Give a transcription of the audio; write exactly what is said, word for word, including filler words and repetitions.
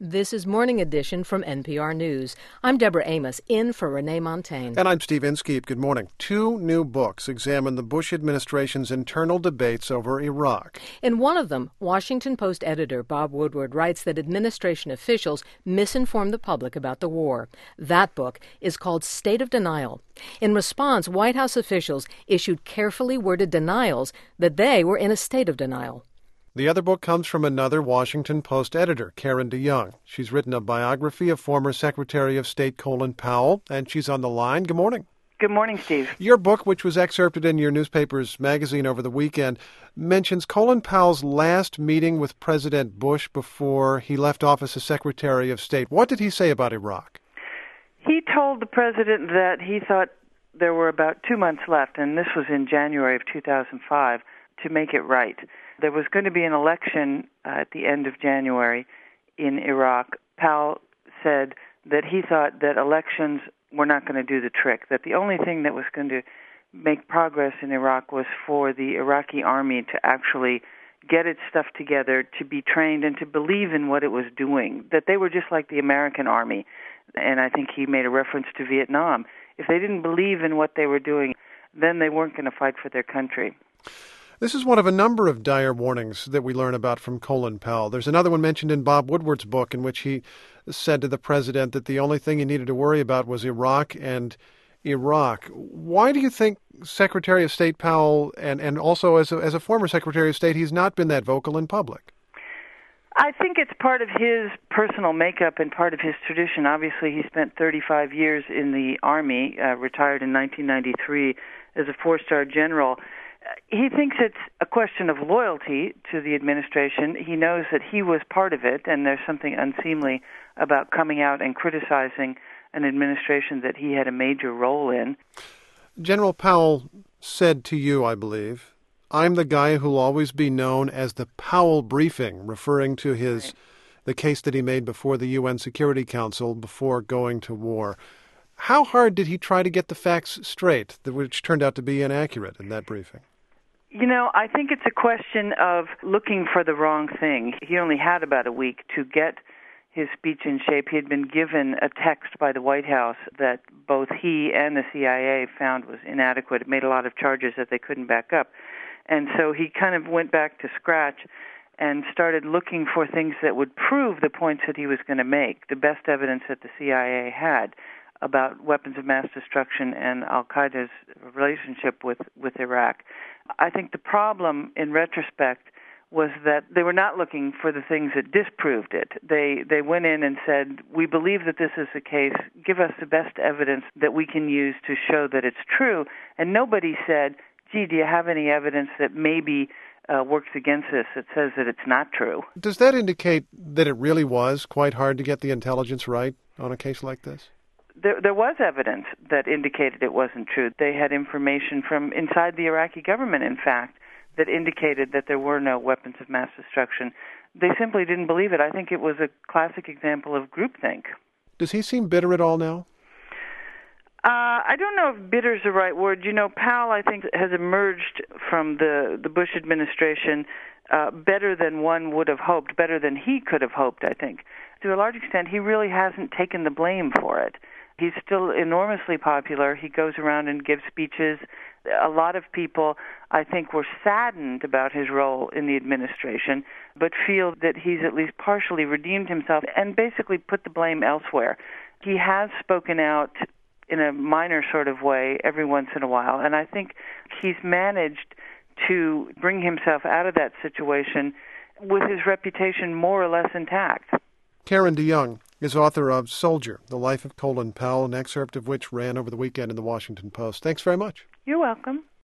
This is Morning Edition from N P R News. I'm Deborah Amos, in for Renee Montagne. And I'm Steve Inskeep. Good morning. Two new books examine the Bush administration's internal debates over Iraq. In one of them, Washington Post editor Bob Woodward writes that administration officials misinformed the public about the war. That book is called State of Denial. In response, White House officials issued carefully worded denials that they were in a state of denial. The other book comes from another Washington Post editor, Karen DeYoung. She's written a biography of former Secretary of State Colin Powell, and she's on the line. Good morning. Good morning, Steve. Your book, which was excerpted in your newspaper's magazine over the weekend, mentions Colin Powell's last meeting with President Bush before he left office as Secretary of State. What did he say about Iraq? He told the president that he thought there were about two months left, and this was in January of two thousand five, to make it right. There was going to be an election uh, at the end of January in Iraq. Powell said that he thought that elections were not going to do the trick, that the only thing that was going to make progress in Iraq was for the Iraqi army to actually get its stuff together, to be trained, and to believe in what it was doing, that they were just like the American army. And I think he made a reference to Vietnam. If they didn't believe in what they were doing, then they weren't going to fight for their country. This is one of a number of dire warnings that we learn about from Colin Powell. There's another one mentioned in Bob Woodward's book in which he said to the president that the only thing he needed to worry about was Iraq and Iraq. Why do you think Secretary of State Powell, and, and also as a, as a former Secretary of State, he's not been that vocal in public? I think it's part of his personal makeup and part of his tradition. Obviously, he spent thirty-five years in the Army, uh, retired in nineteen ninety-three as a four-star general. He thinks it's a question of loyalty to the administration. He knows that he was part of it, and there's something unseemly about coming out and criticizing an administration that he had a major role in. General Powell said to you, I believe, "I'm the guy who'll always be known as the Powell briefing," referring to his right. the case that he made before the U N Security Council before going to war. How hard did he try to get the facts straight, which turned out to be inaccurate in that briefing? You know, I think it's a question of looking for the wrong thing. He only had about a week to get his speech in shape. He had been given a text by the White House that both he and the C I A found was inadequate. It made a lot of charges that they couldn't back up. And so he kind of went back to scratch and started looking for things that would prove the points that he was going to make, the best evidence that the C I A had about weapons of mass destruction and al-Qaeda's relationship with, with Iraq. I think the problem, in retrospect, was that they were not looking for the things that disproved it. They they went in and said, we believe that this is the case. Give us the best evidence that we can use to show that it's true. And nobody said, gee, do you have any evidence that maybe uh, works against this that says that it's not true? Does that indicate that it really was quite hard to get the intelligence right on a case like this? There, there was evidence that indicated it wasn't true. They had information from inside the Iraqi government, in fact, that indicated that there were no weapons of mass destruction. They simply didn't believe it. I think it was a classic example of groupthink. Does he seem bitter at all now? Uh, I don't know if bitter is the right word. You know, Powell, I think, has emerged from the, the Bush administration uh, better than one would have hoped, better than he could have hoped, I think. To a large extent, he really hasn't taken the blame for it. He's still enormously popular. He goes around and gives speeches. A lot of people, I think, were saddened about his role in the administration, but feel that he's at least partially redeemed himself and basically put the blame elsewhere. He has spoken out in a minor sort of way every once in a while, and I think he's managed to bring himself out of that situation with his reputation more or less intact. Karen DeYoung is author of Soldier, The Life of Colin Powell, an excerpt of which ran over the weekend in the Washington Post. Thanks very much. You're welcome.